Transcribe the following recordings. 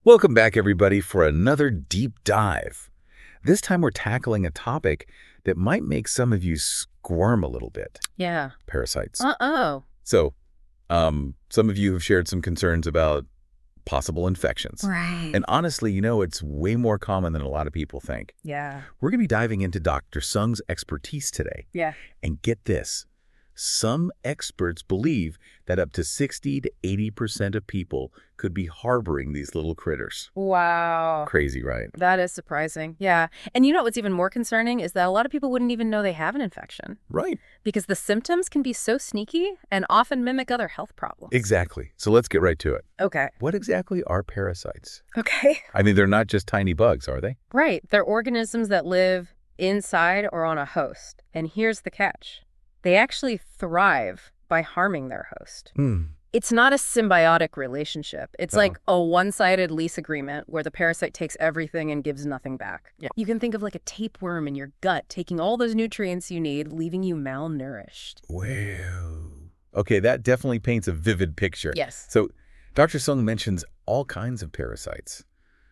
Welcome back, everybody, for another deep dive. This time we're tackling a topic that might make some of you squirm a little bit. Yeah. Parasites. Uh-oh. So, some of you have shared some concerns about possible infections. Right. And honestly, it's way more common than a lot of people think. Yeah. We're going to be diving into Dr. Sung's expertise today. Yeah. And get this. Some experts believe that up to 60 to 80% of people could be harboring these little critters. Wow. Crazy, right? That is surprising. Yeah. And you know what's even more concerning is that a lot of people wouldn't even know they have an infection Right. because the symptoms can be so sneaky and often mimic other health problems. Exactly. So let's get right to it. Okay. What exactly are parasites? Okay. I mean, they're not just tiny bugs, are they? Right. They're organisms that live inside or on a host. And here's the catch. They actually thrive by harming their host. It's not a symbiotic relationship. It's like a one-sided lease agreement where the parasite takes everything and gives nothing back. Yeah. You can think of like a tapeworm in your gut taking all those nutrients you need, leaving you malnourished. Wow. Okay, that definitely paints a vivid picture. Yes. So Dr. Sung mentions all kinds of parasites.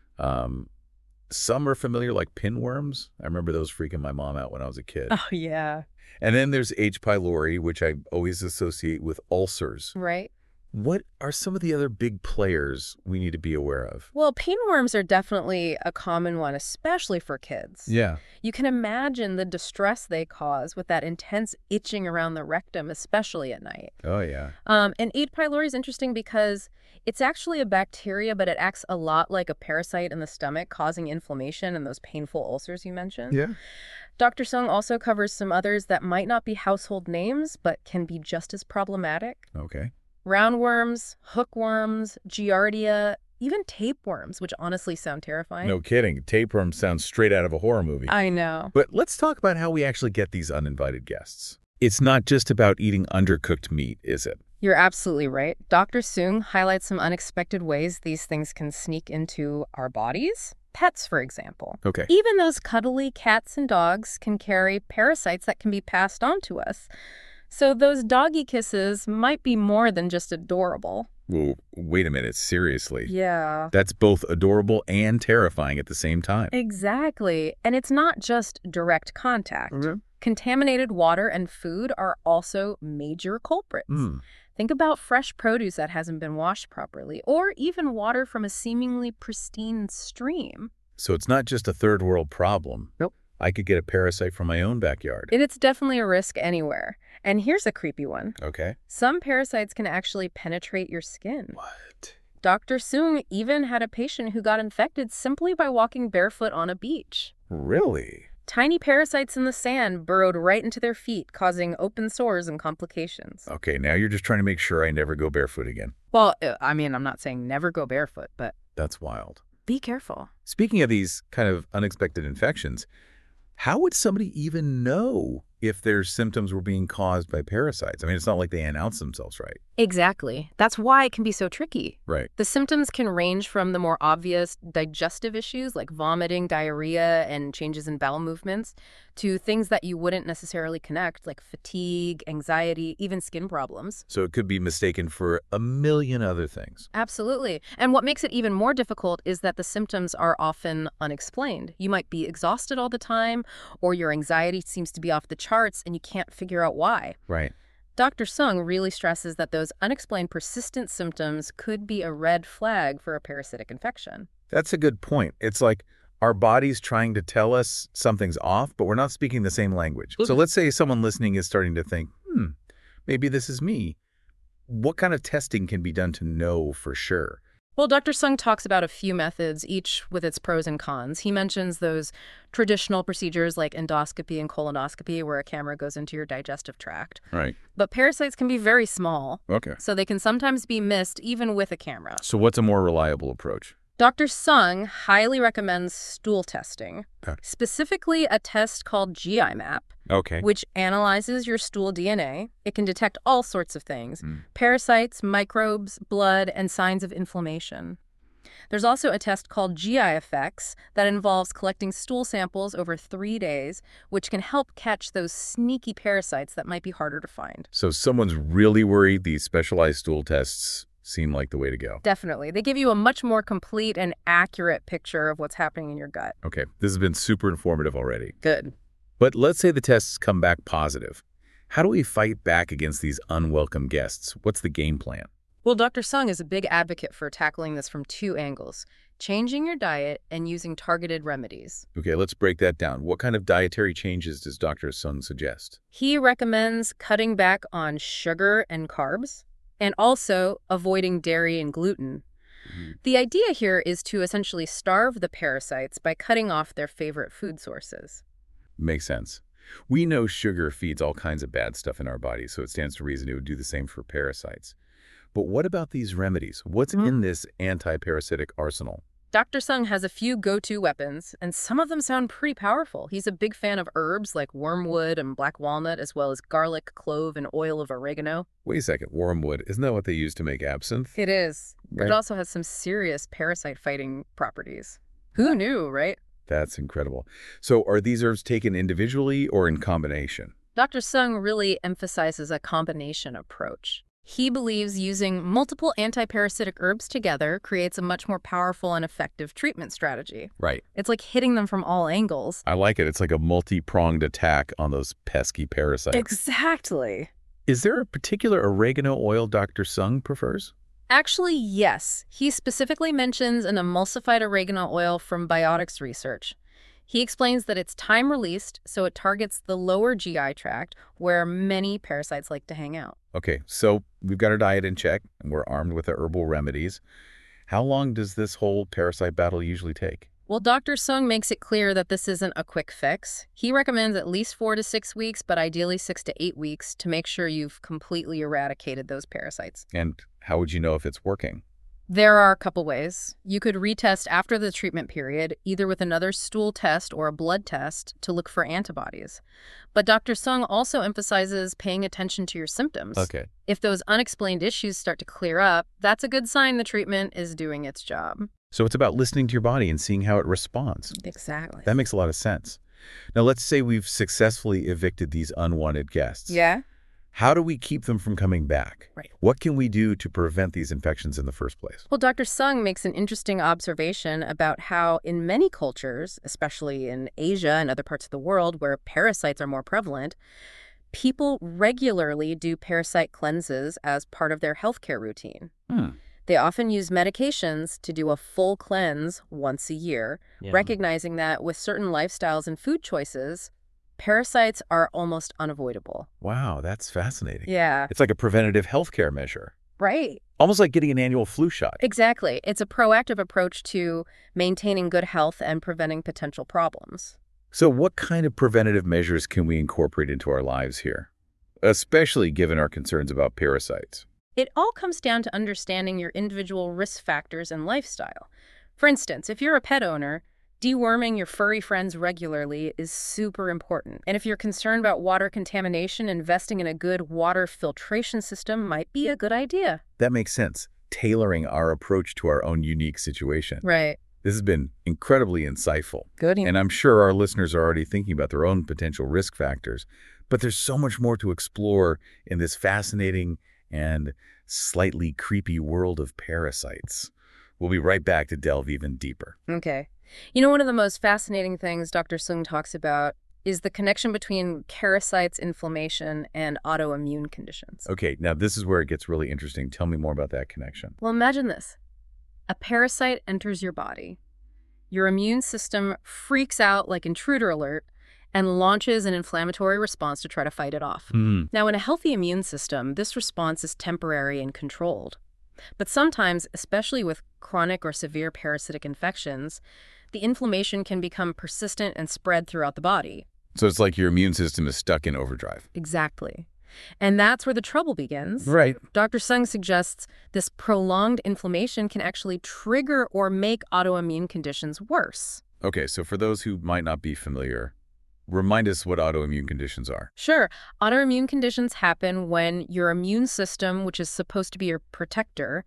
Some are familiar, like pinworms. I remember those freaking my mom out when I was a kid. Oh, yeah. And then there's H. pylori, which I always associate with ulcers. Right. What are some of the other big players we need to be aware of? Well, pinworms are definitely a common one, especially for kids. Yeah. You can imagine the distress they cause with that intense itching around the rectum, especially at night. Oh, yeah. And H. pylori is interesting because it's actually a bacteria, but it acts a lot like a parasite in the stomach, causing inflammation and those painful ulcers you mentioned. Yeah. Dr. Sung also covers some others that might not be household names, but can be just as problematic. Okay. Roundworms, hookworms, giardia, even tapeworms, which honestly sound terrifying. No kidding. Tapeworm sounds straight out of a horror movie. I know. But let's talk about how we actually get these uninvited guests. It's not just about eating undercooked meat, is it? You're absolutely right. Dr. Sung highlights some unexpected ways these things can sneak into our bodies. Pets, for example. Okay. Even those cuddly cats and dogs can carry parasites that can be passed on to us. So those doggy kisses might be more than just adorable. Well, wait a minute. Seriously. Yeah. That's both adorable and terrifying at the same time. Exactly. And it's not just direct contact. Contaminated water and food are also major culprits. Think about fresh produce that hasn't been washed properly, or even water from a seemingly pristine stream. So it's not just a third world problem. Nope. I could get a parasite from my own backyard. It's definitely a risk anywhere. And here's a creepy one. Okay. Some parasites can actually penetrate your skin. What? Dr. Sung even had a patient who got infected simply by walking barefoot on a beach. Really? Tiny parasites in the sand burrowed right into their feet, causing open sores and complications. Okay, now you're just trying to make sure I never go barefoot again. Well, I mean, I'm not saying never go barefoot, but That's wild. be careful. Speaking of these kind of unexpected infections, how would somebody even know if their symptoms were being caused by parasites? I mean, it's not like they announce themselves, right? Exactly. That's why it can be so tricky. Right. The symptoms can range from the more obvious digestive issues like vomiting, diarrhea, and changes in bowel movements to things that you wouldn't necessarily connect like fatigue, anxiety, even skin problems. So it could be mistaken for a million other things. Absolutely. And what makes it even more difficult is that the symptoms are often unexplained. You might be exhausted all the time, or your anxiety seems to be off the charts and you can't figure out why. Right. Dr. Sung really stresses that those unexplained persistent symptoms could be a red flag for a parasitic infection. That's a good point. It's like our body's trying to tell us something's off, but we're not speaking the same language. So let's say someone listening is starting to think, maybe this is me. What kind of testing can be done to know for sure? Well, Dr. Sung talks about a few methods, each with its pros and cons. He mentions those traditional procedures like endoscopy and colonoscopy, where a camera goes into your digestive tract. Right. But parasites can be very small, Okay. so they can sometimes be missed even with a camera. So what's a more reliable approach? Dr. Sung highly recommends stool testing, Okay. specifically a test called GI map, Okay. which analyzes your stool DNA. It can detect all sorts of things, parasites, microbes, blood, and signs of inflammation. There's also a test called GI Effects that involves collecting stool samples over 3 days, which can help catch those sneaky parasites that might be harder to find. So if someone's really worried, these specialized stool tests seem like the way to go. Definitely. They give you a much more complete and accurate picture of what's happening in your gut. Okay, this has been super informative already. Good. But let's say the tests come back positive. How do we fight back against these unwelcome guests? What's the game plan? Well, Dr. Sung is a big advocate for tackling this from two angles: changing your diet and using targeted remedies. Okay, let's break that down. What kind of dietary changes does Dr. Sung suggest? He recommends cutting back on sugar and carbs, and also avoiding dairy and gluten. The idea here is to essentially starve the parasites by cutting off their favorite food sources. Makes sense. We know sugar feeds all kinds of bad stuff in our bodies, so it stands to reason it would do the same for parasites. But what about these remedies? What's in this anti-parasitic arsenal? Dr. Sung has a few go-to weapons, and some of them sound pretty powerful. He's a big fan of herbs like wormwood and black walnut, as well as garlic, clove, and oil of oregano. Wait a second, wormwood, isn't that what they use to make absinthe? It is, but it also has some serious parasite-fighting properties. Who knew, right? That's incredible. So are these herbs taken individually or in combination? Dr. Sung really emphasizes a combination approach. He believes using multiple anti-parasitic herbs together creates a much more powerful and effective treatment strategy. Right. It's like hitting them from all angles. I like it. It's like a multi-pronged attack on those pesky parasites. Exactly. Is there a particular oregano oil Dr. Sung prefers? Actually, yes. He specifically mentions an emulsified oregano oil from Biotics Research. He explains that it's time-released, so it targets the lower GI tract, where many parasites like to hang out. Okay, so we've got our diet in check, and we're armed with the herbal remedies. How long does this whole parasite battle usually take? Well, Dr. Sung makes it clear that this isn't a quick fix. He recommends at least 4 to 6 weeks, but ideally 6 to 8 weeks to make sure you've completely eradicated those parasites. And how would you know if it's working? There are a couple ways. You could retest after the treatment period, either with another stool test or a blood test to look for antibodies. But Dr. Sung also emphasizes paying attention to your symptoms. Okay. If those unexplained issues start to clear up, that's a good sign the treatment is doing its job. So it's about listening to your body and seeing how it responds. Exactly. That makes a lot of sense. Now, let's say we've successfully evicted these unwanted guests. Yeah? How do we keep them from coming back? Right. What can we do to prevent these infections in the first place? Well, Dr. Sung makes an interesting observation about how in many cultures, especially in Asia and other parts of the world where parasites are more prevalent, people regularly do parasite cleanses as part of their healthcare routine. They often use medications to do a full cleanse once a year, recognizing that with certain lifestyles and food choices, parasites are almost unavoidable. Wow, that's fascinating. Yeah. It's like a preventative healthcare measure. Right. Almost like getting an annual flu shot. Exactly. It's a proactive approach to maintaining good health and preventing potential problems. So what kind of preventative measures can we incorporate into our lives here, especially given our concerns about parasites? It all comes down to understanding your individual risk factors and lifestyle. For instance, if you're a pet owner, deworming your furry friends regularly is super important. And if you're concerned about water contamination, investing in a good water filtration system might be a good idea. That makes sense. Tailoring our approach to our own unique situation. Right. This has been incredibly insightful. Good. And I'm sure our listeners are already thinking about their own potential risk factors. But there's so much more to explore in this fascinating and slightly creepy world of parasites. We'll be right back to delve even deeper. Okay. You know, one of the most fascinating things Dr. Sung talks about is the connection between parasites, inflammation, and autoimmune conditions. Okay, now this is where it gets really interesting. Tell me more about that connection. Well, imagine this. A parasite enters your body. Your immune system freaks out like intruder alert and launches an inflammatory response to try to fight it off. Now, in a healthy immune system, this response is temporary and controlled. But sometimes, especially with chronic or severe parasitic infections, the inflammation can become persistent and spread throughout the body. So it's like your immune system is stuck in overdrive. Exactly. And that's where the trouble begins. Right. Dr. Sung suggests this prolonged inflammation can actually trigger or make autoimmune conditions worse. Okay, so for those who might not be familiar, remind us what autoimmune conditions are. Sure. Autoimmune conditions happen when your immune system, which is supposed to be your protector,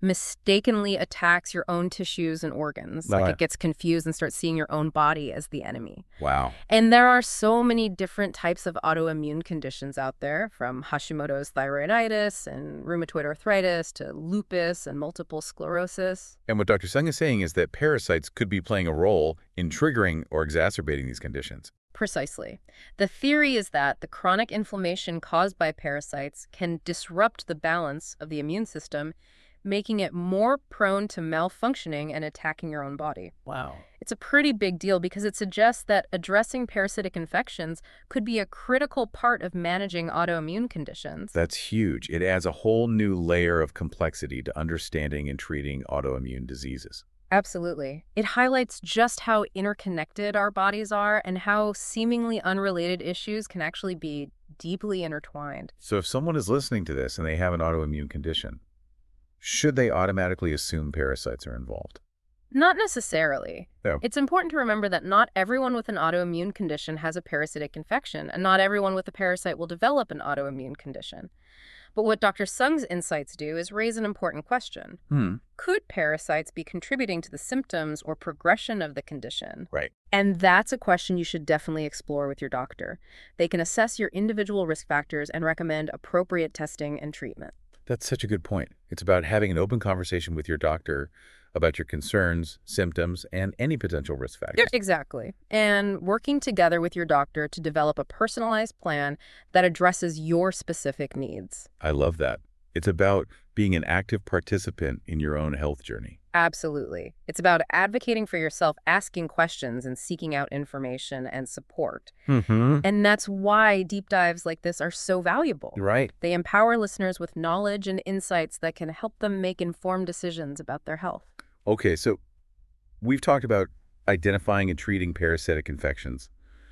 mistakenly attacks your own tissues and organs. Like it gets confused and starts seeing your own body as the enemy. Wow. And there are so many different types of autoimmune conditions out there, from Hashimoto's thyroiditis and rheumatoid arthritis to lupus and multiple sclerosis. And what Dr. Sung is saying is that parasites could be playing a role in triggering or exacerbating these conditions. Precisely. The theory is that the chronic inflammation caused by parasites can disrupt the balance of the immune system, making it more prone to malfunctioning and attacking your own body. Wow. It's a pretty big deal because it suggests that addressing parasitic infections could be a critical part of managing autoimmune conditions. That's huge. It adds a whole new layer of complexity to understanding and treating autoimmune diseases. Absolutely. It highlights just how interconnected our bodies are and how seemingly unrelated issues can actually be deeply intertwined. So if someone is listening to this and they have an autoimmune condition, should they automatically assume parasites are involved? Not necessarily. No. It's important to remember that not everyone with an autoimmune condition has a parasitic infection, and not everyone with a parasite will develop an autoimmune condition. But what Dr. Sung's insights do is raise an important question. Could parasites be contributing to the symptoms or progression of the condition? Right. And that's a question you should definitely explore with your doctor. They can assess your individual risk factors and recommend appropriate testing and treatment. That's such a good point. It's about having an open conversation with your doctor about your concerns, symptoms, and any potential risk factors. Exactly. And working together with your doctor to develop a personalized plan that addresses your specific needs. I love that. It's about being an active participant in your own health journey. Absolutely. It's about advocating for yourself, asking questions, and seeking out information and support. And that's why deep dives like this are so valuable. Right. They empower listeners with knowledge and insights that can help them make informed decisions about their health. Okay, so we've talked about identifying and treating parasitic infections.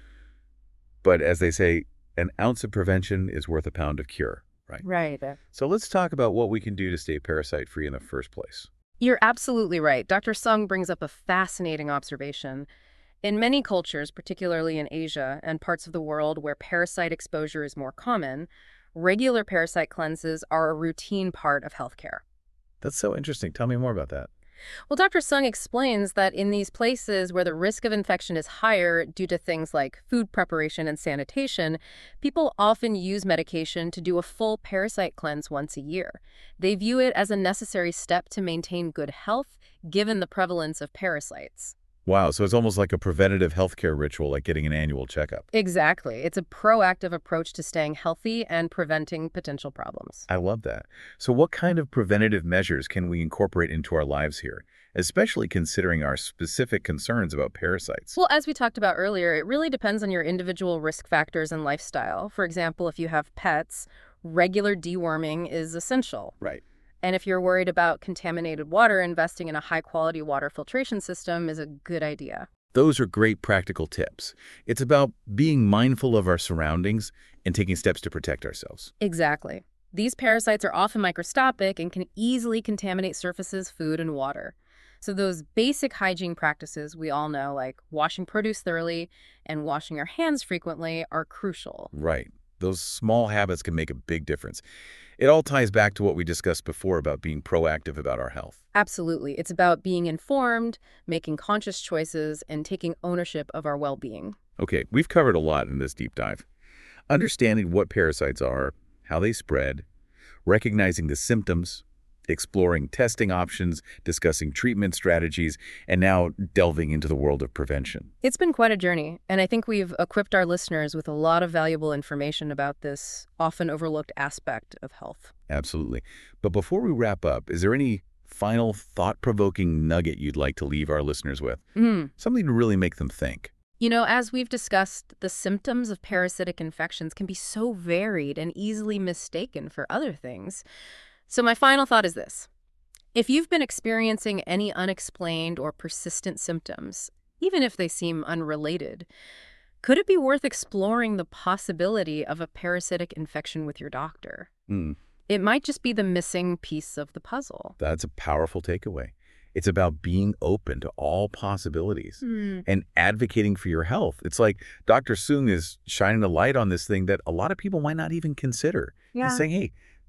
But as they say, an ounce of prevention is worth a pound of cure, right? Right. So let's talk about what we can do to stay parasite-free in the first place. You're absolutely right. Dr. Sung brings up a fascinating observation. In many cultures, particularly in Asia and parts of the world where parasite exposure is more common, regular parasite cleanses are a routine part of healthcare. That's so interesting. Tell me more about that. Well, Dr. Sung explains that in these places where the risk of infection is higher due to things like food preparation and sanitation, people often use medication to do a full parasite cleanse once a year. They view it as a necessary step to maintain good health, given the prevalence of parasites. Wow, so it's almost like a preventative healthcare ritual, like getting an annual checkup. Exactly. It's a proactive approach to staying healthy and preventing potential problems. I love that. So what kind of preventative measures can we incorporate into our lives here, especially considering our specific concerns about parasites? Well, as we talked about earlier, it really depends on your individual risk factors and lifestyle. For example, if you have pets, regular deworming is essential. Right. And if you're worried about contaminated water, investing in a high-quality water filtration system is a good idea. Those are great practical tips. It's about being mindful of our surroundings and taking steps to protect ourselves. Exactly. These parasites are often microscopic and can easily contaminate surfaces, food, and water. So those basic hygiene practices we all know, like washing produce thoroughly and washing our hands frequently, are crucial. Right. Those small habits can make a big difference. It all ties back to what we discussed before about being proactive about our health. Absolutely. It's about being informed, making conscious choices, and taking ownership of our well-being. Okay, we've covered a lot in this deep dive. Understanding what parasites are, how they spread, recognizing the symptoms, exploring testing options, discussing treatment strategies, and now delving into the world of prevention. It's been quite a journey, and I think we've equipped our listeners with a lot of valuable information about this often overlooked aspect of health. Absolutely. But before we wrap up, is there any final thought-provoking nugget you'd like to leave our listeners with? Something to really make them think. You know, as we've discussed, the symptoms of parasitic infections can be so varied and easily mistaken for other things. So my final thought is this. If you've been experiencing any unexplained or persistent symptoms, even if they seem unrelated, could it be worth exploring the possibility of a parasitic infection with your doctor? It might just be the missing piece of the puzzle. That's a powerful takeaway. It's about being open to all possibilities and advocating for your health. It's like Dr. Sung is shining a light on this thing that a lot of people might not even consider. Yeah. He's saying, hey,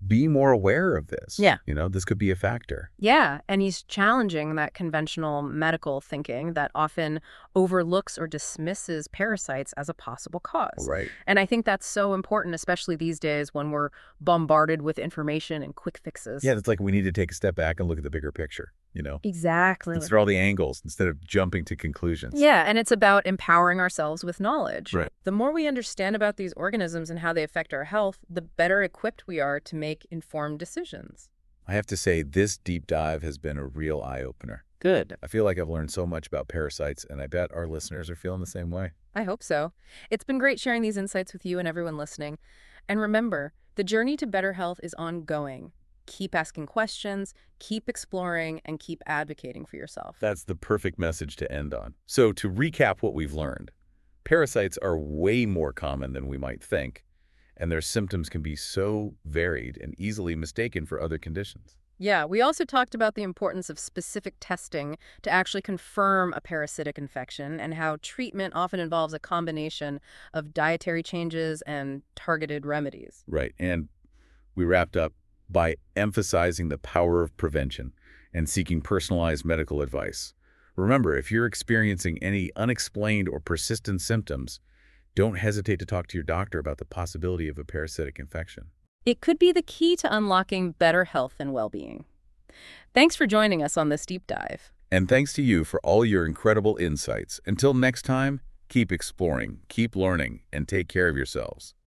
be more aware of this. Yeah. This could be a factor. Yeah, and he's challenging that conventional medical thinking that often overlooks or dismisses parasites as a possible cause. Right. And I think that's so important, especially these days when we're bombarded with information and quick fixes. Yeah, it's like we need to take a step back and look at the bigger picture, Exactly. Consider all the angles instead of jumping to conclusions. Yeah, and it's about empowering ourselves with knowledge. Right. The more we understand about these organisms and how they affect our health, the better equipped we are to make informed decisions. I have to say, this deep dive has been a real eye-opener. Good. I feel like I've learned so much about parasites, and I bet our listeners are feeling the same way. I hope so. It's been great sharing these insights with you and everyone listening. And remember, the journey to better health is ongoing. Keep asking questions, keep exploring, and keep advocating for yourself. That's the perfect message to end on. So to recap what we've learned, parasites are way more common than we might think, and their symptoms can be so varied and easily mistaken for other conditions. Yeah, we also talked about the importance of specific testing to actually confirm a parasitic infection and how treatment often involves a combination of dietary changes and targeted remedies. Right, and we wrapped up by emphasizing the power of prevention and seeking personalized medical advice. Remember, if you're experiencing any unexplained or persistent symptoms, don't hesitate to talk to your doctor about the possibility of a parasitic infection. It could be the key to unlocking better health and well-being. Thanks for joining us on this deep dive. And thanks to you for all your incredible insights. Until next time, keep exploring, keep learning, and take care of yourselves.